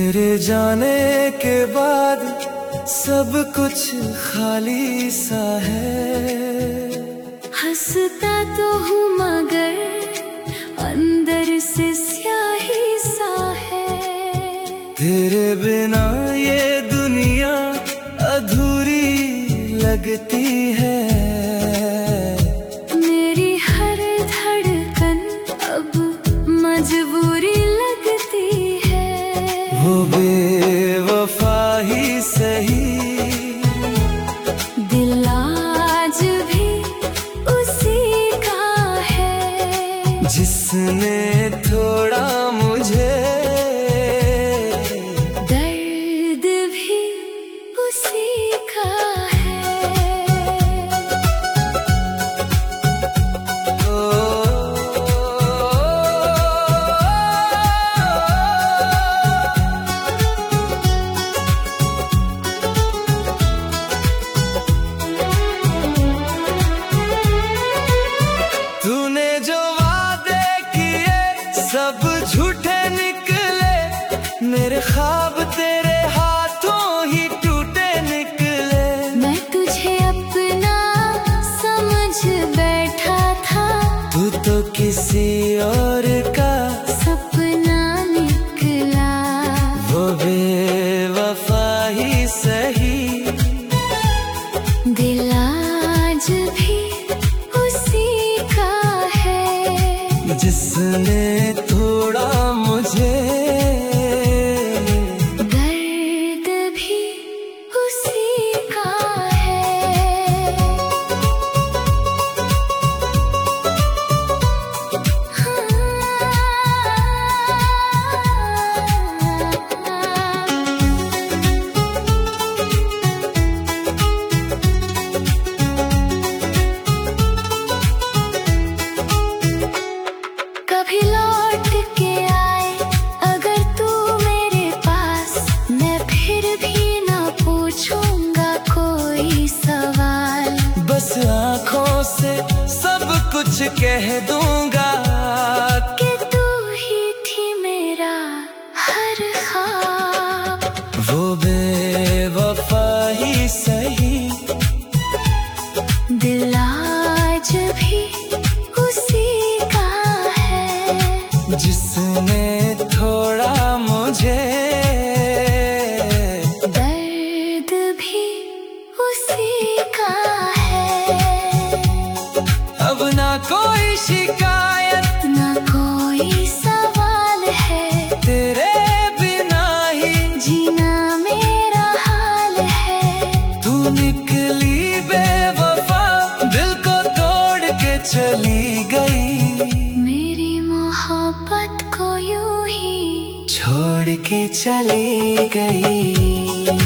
तेरे जाने के बाद सब कुछ खाली सा है। हंसता तो हूँ मगर अंदर से स्याही सा है। तेरे बिना ये दुनिया अधूरी लगती है। मेरी हर धड़कन अब मजबूरी लगती है। वो बेवफा ही सही, दिल आज भी उसी का है, जिसने थोड़ा मुझे, दर्द भी उसी का है। तूने जो वादे किए सब झूठे निकले। मेरे ख्वाब तेरे हाथों ही टूटे निकले। मैं तुझे अपना समझ बैठा था, तू तो किसी और का सपना निकला। वो बेवफा ही सही, दिल आज भी उसी का है, जिसने थोड़ा मुझे, दर्द भी उसी का है। कभी लौट के आए अगर तू मेरे पास, मैं फिर भी ना पूछूंगा कोई सवाल। बस आँखों से सब कुछ कह दूंगा कि तू ही थी मेरा हर ख्वाब। वो बेवफा ही सही, दिल आज भी उसी का है, जिसने थोड़ा मुझे, दर्द भी उसी का है। अब ना कोई शिकायत, ना कोई सवाल है, तेरे बिना ही जीना मेरा हाल है। तू निकली बेवफा, दिल को तोड़ के चली गई। मेरी मोहब्बत को यूं ही छोड़ के चली गई।